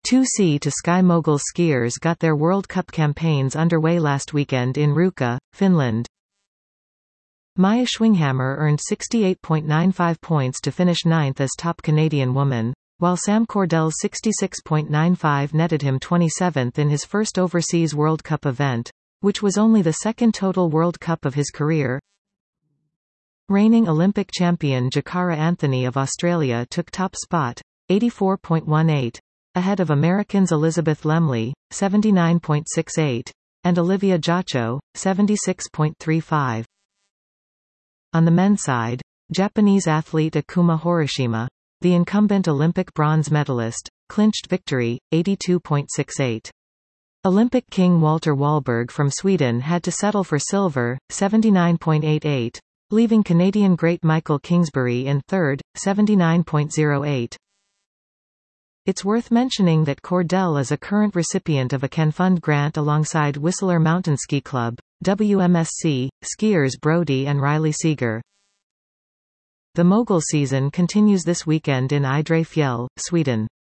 Two Sea to Sky Mogul skiers got their World Cup campaigns underway last weekend in Ruka, Finland. Maya Schwinghammer earned 68.95 points to finish ninth as top Canadian woman, while Sam Cordell's 66.95 netted him 27th in his first overseas World Cup event, which was only the second total World Cup of his career. Reigning Olympic champion Jakara Anthony of Australia took top spot, 84.18, ahead of Americans Elizabeth Lemley, 79.68, and Olivia Giotto, 76.35. On the men's side, Japanese athlete Akuma Horishima, the incumbent Olympic bronze medalist, clinched victory, 82.68. Olympic king Walter Wahlberg from Sweden had to settle for silver, 79.88, leaving Canadian great Michael Kingsbury in third, 79.08. It's worth mentioning that Cordell is a current recipient of a CanFund grant alongside Whistler Mountain Ski Club, WMSC, skiers Brody and Riley Seeger. The mogul season continues this weekend in Idre Fjäll, Sweden.